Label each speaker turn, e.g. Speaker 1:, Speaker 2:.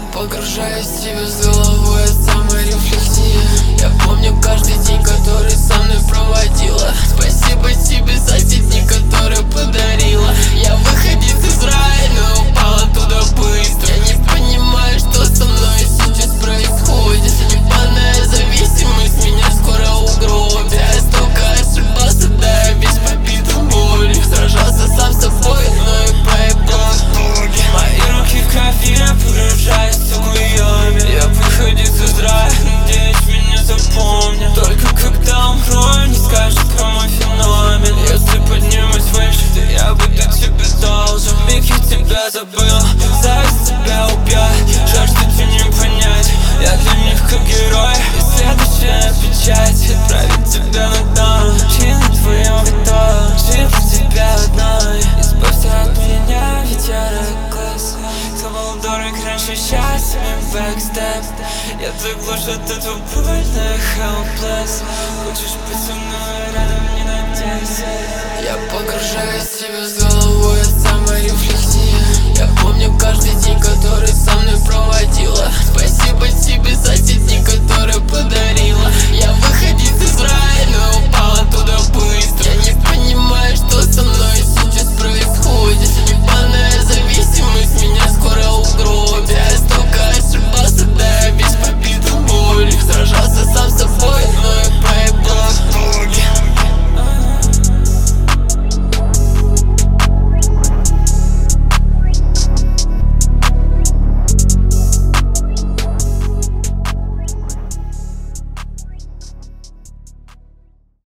Speaker 1: погружаюсь в тебя с головой, от саморефлексии. Я помню каждый день, который со мной проводила. Спасибо тебе за те дни, которые подарила. Я выходец из рая, но упала туда быстро. Я не понимаю, что со мной сейчас происходит. Ебаная зависимость меня скоро угробит. Я столько ошибался, да я весь побит в боли. Сражался сам с собой, но и поебал боли.
Speaker 2: Мои руки в крови, я погружаюсь в уёме. Я выходец из рая, надеюсь, меня запомнят. Только когда умру, не скажут про мой феномен. Если поднимусь выше, то я буду тебе должен. Миг я тебя забыл, зависть тебя убьет. Жаждет не понять, я для них как герой. И следующая печать отправит тебя на дно. Причина твоего вида, жив тебя одной. Избавься от меня, ведь я reckless. Кто был дорог раньше, сейчас мне бэкстеп. Я так глушу от этого больно, helpless. Хочешь быть со мной рядом, не надейся.
Speaker 1: Я погружаюсь в тебя с головой, от саморефлексии. Я помню каждый день, который со мной проводила. Спасибо тебе за те